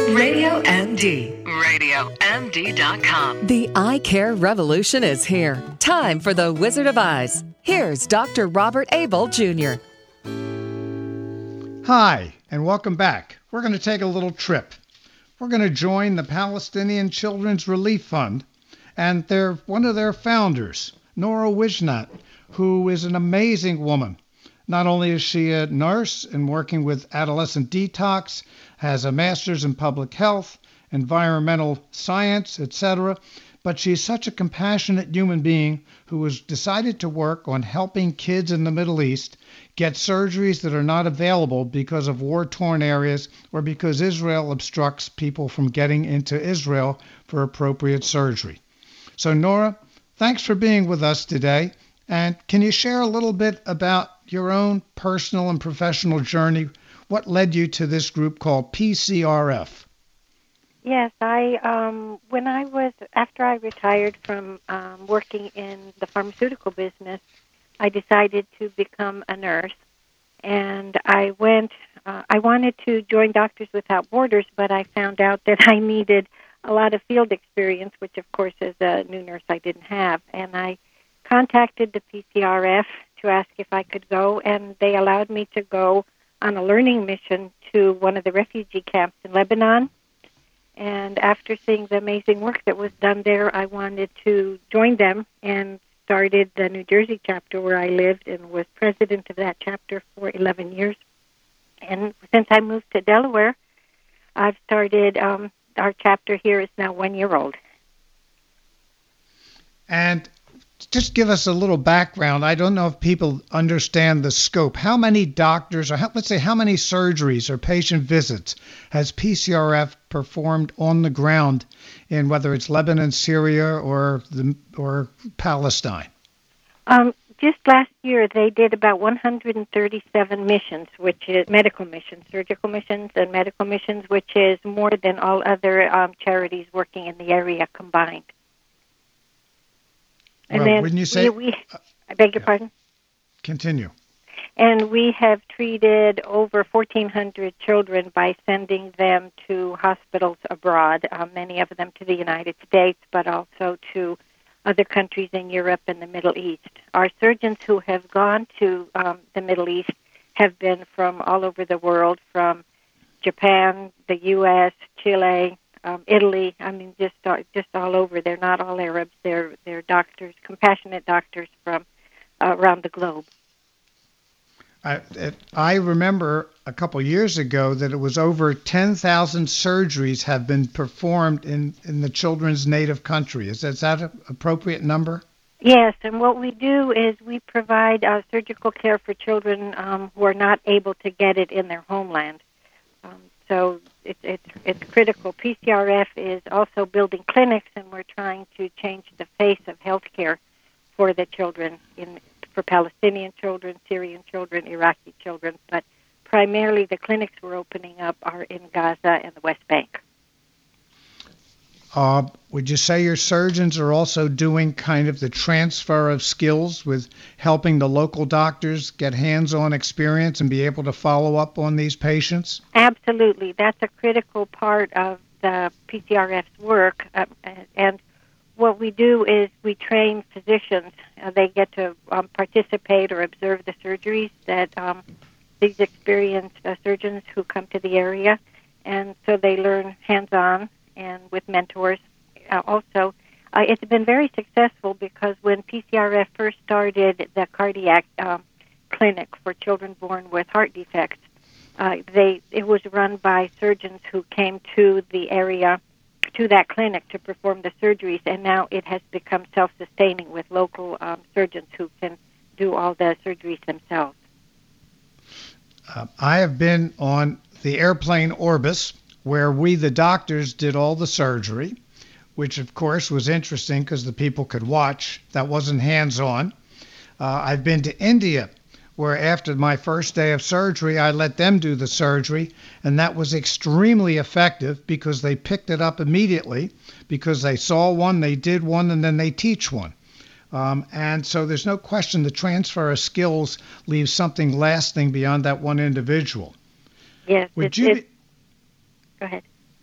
Radio MD. RadioMD.com. The eye care revolution is here. Time for the Wizard of Eyes. Here's Dr. Robert Abel Jr. Hi, and welcome back. We're going to take a little trip. We're going to join the Palestinian Children's Relief Fund and one of their founders, Nora Wisnat, who is an amazing woman. Not only is she a nurse and working with adolescent detox, has a master's in public health, environmental science, etc., but she's such a compassionate human being who has decided to work on helping kids in the Middle East get surgeries that are not available because of war-torn areas or because Israel obstructs people from getting into Israel for appropriate surgery. So Nora, thanks for being with us today. And can you share a little bit about your own personal and professional journey? What led you to this group called PCRF? Yes, after I retired from working in the pharmaceutical business, I decided to become a nurse. And I wanted to join Doctors Without Borders, but I found out that I needed a lot of field experience, which of course as a new nurse I didn't have. And I contacted the PCRF to ask if I could go, and they allowed me to go on a learning mission to one of the refugee camps in Lebanon. And after seeing the amazing work that was done there, I wanted to join them and started the New Jersey chapter where I lived and was president of that chapter for 11 years. And since I moved to Delaware, I've started, our chapter here is now 1 year old. And just give us a little background. I don't know if people understand the scope. How many doctors, or let's say how many surgeries or patient visits has PCRF performed on the ground in whether it's Lebanon, Syria, or Palestine? Just last year, they did about 137 missions, which is medical missions, surgical missions, and medical missions, which is more than all other charities working in the area combined. And well, then when you say, I beg your pardon? Continue. And we have treated over 1,400 children by sending them to hospitals abroad, many of them to the United States, but also to other countries in Europe and the Middle East. Our surgeons who have gone to the Middle East have been from all over the world, from Japan, the U.S., Chile, Italy. I mean, just all over. They're not all Arabs. They're doctors, compassionate doctors from around the globe. I remember a couple years ago that it was over 10,000 surgeries have been performed in the children's native country. Is that an appropriate number? Yes, and what we do is we provide surgical care for children who are not able to get it in their homeland. So it's critical. PCRF is also building clinics, and we're trying to change the face of healthcare for the children, for Palestinian children, Syrian children, Iraqi children. But primarily the clinics we're opening up are in Gaza and the West Bank. Would you say your surgeons are also doing kind of the transfer of skills with helping the local doctors get hands-on experience and be able to follow up on these patients? Absolutely. That's a critical part of the PCRF's work. And what we do is we train physicians. They get to participate or observe the surgeries that these experienced surgeons who come to the area. And so they learn hands-on and with mentors. Also, it's been very successful because when PCRF first started the cardiac clinic for children born with heart defects, it was run by surgeons who came to the area, to that clinic to perform the surgeries, and now it has become self-sustaining with local surgeons who can do all the surgeries themselves. I have been on the airplane Orbis, where we, the doctors, did all the surgery, which, of course, was interesting because the people could watch. That wasn't hands-on. I've been to India, where after my first day of surgery, I let them do the surgery, and that was extremely effective because they picked it up immediately because they saw one, they did one, and then they teach one. And so there's no question the transfer of skills leaves something lasting beyond that one individual. Yes. Go ahead.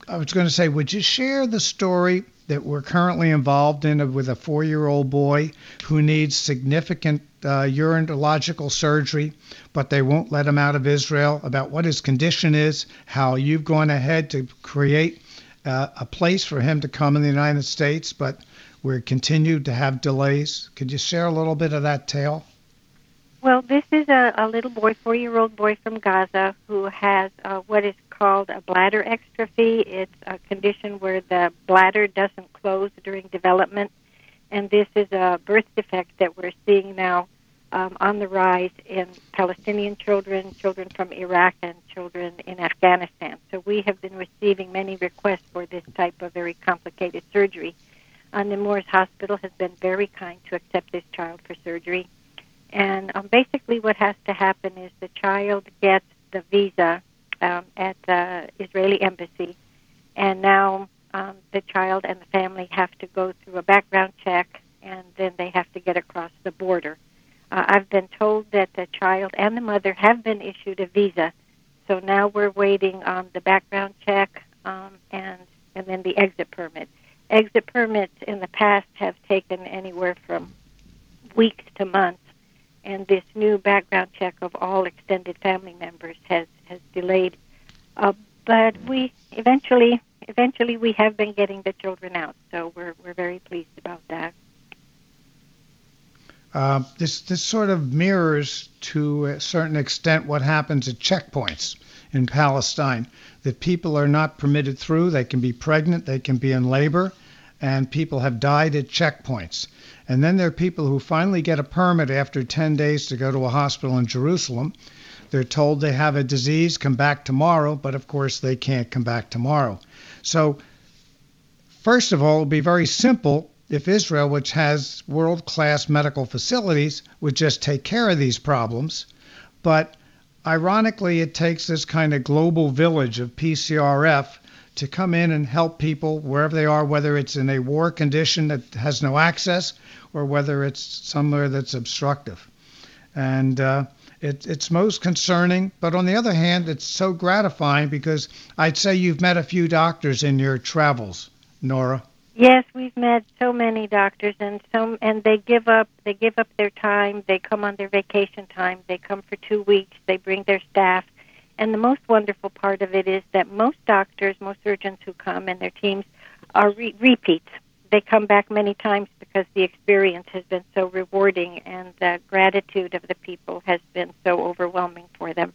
I was going to say, would you share the story that we're currently involved in with a 4-year-old boy who needs significant urological surgery, but they won't let him out of Israel, about what his condition is, how you've gone ahead to create a place for him to come in the United States, but we're continued to have delays. Could you share a little bit of that tale? Well, this is a little boy, 4-year-old boy from Gaza, who has what is called a bladder exstrophy. It's a condition where the bladder doesn't close during development, and this is a birth defect that we're seeing now on the rise in Palestinian children, children from Iraq, and children in Afghanistan. So we have been receiving many requests for this type of very complicated surgery. Nemours Hospital has been very kind to accept this child for surgery. And basically what has to happen is the child gets the visa at the Israeli embassy, and now the child and the family have to go through a background check, and then they have to get across the border. I've been told that the child and the mother have been issued a visa, so now we're waiting on the background check and then the exit permit. Exit permits in the past have taken anywhere from weeks to months, and this new background check of all extended family members has delayed. But we eventually we have been getting the children out, so we're very pleased about that. This sort of mirrors to a certain extent what happens at checkpoints in Palestine, that people are not permitted through. They can be pregnant, they can be in labor, and people have died at checkpoints. And then there are people who finally get a permit after 10 days to go to a hospital in Jerusalem. They're told they have a disease, come back tomorrow, but of course they can't come back tomorrow. So first of all, it would be very simple if Israel, which has world-class medical facilities, would just take care of these problems. But ironically, it takes this kind of global village of PCRF to come in and help people wherever they are, whether it's in a war condition that has no access or whether it's somewhere that's obstructive. And it's most concerning, but on the other hand, it's so gratifying because I'd say you've met a few doctors in your travels, Nora. Yes, we've met so many doctors, and they give up their time. They come on their vacation time. They come for 2 weeks. They bring their staff. And the most wonderful part of it is that most doctors, most surgeons who come and their teams are repeats. They come back many times because the experience has been so rewarding, and the gratitude of the people has been so overwhelming for them.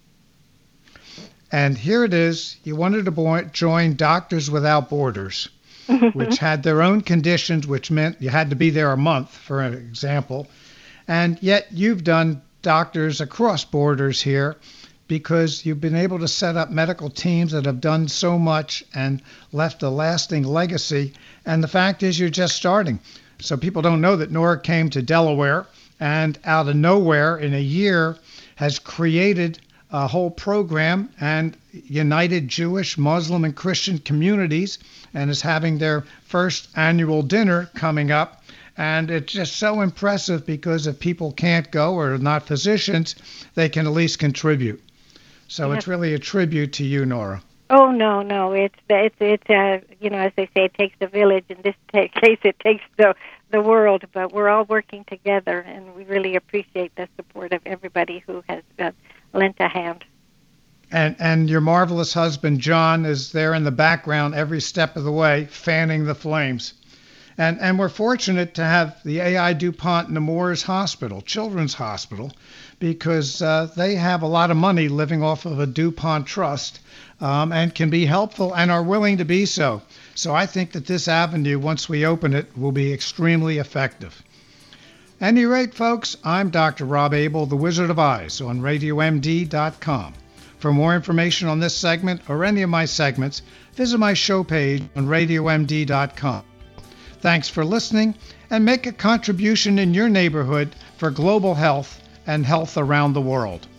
And here it is. You wanted to join Doctors Without Borders, which had their own conditions, which meant you had to be there a month, for an example. And yet you've done Doctors Across Borders here because you've been able to set up medical teams that have done so much and left a lasting legacy. And the fact is you're just starting. So people don't know that Nora came to Delaware and out of nowhere in a year has created a whole program and united Jewish, Muslim, and Christian communities, and is having their first annual dinner coming up. And it's just so impressive because if people can't go or are not physicians, they can at least contribute. So It's really a tribute to you, Nora. Oh, no. It's as they say, it takes a village. In this case, it takes the world. But we're all working together, and we really appreciate the support of everybody who has lent a hand. And your marvelous husband, John, is there in the background every step of the way, fanning the flames. And we're fortunate to have the AI DuPont Nemours Hospital, Children's Hospital, because they have a lot of money living off of a DuPont trust and can be helpful and are willing to be so. So I think that this avenue, once we open it, will be extremely effective. At any rate, folks, I'm Dr. Rob Abel, the Wizard of Eyes, on RadioMD.com. For more information on this segment or any of my segments, visit my show page on RadioMD.com. Thanks for listening, and make a contribution in your neighborhood for global health and health around the world.